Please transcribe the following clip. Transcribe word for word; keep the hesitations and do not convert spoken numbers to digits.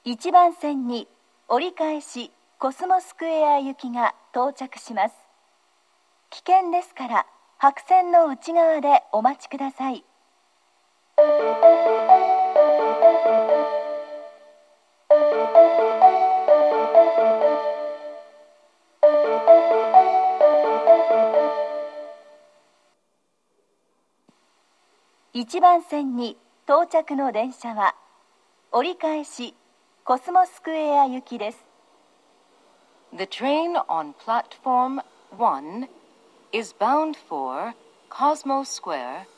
いちばん線に折り返しコスモスクエア行きが到着します。危険ですから白線の内側でお待ちください。いちばん線に到着の電車は折り返しコスモスクエア行きです。 The train on platform one is bound for Cosmo Square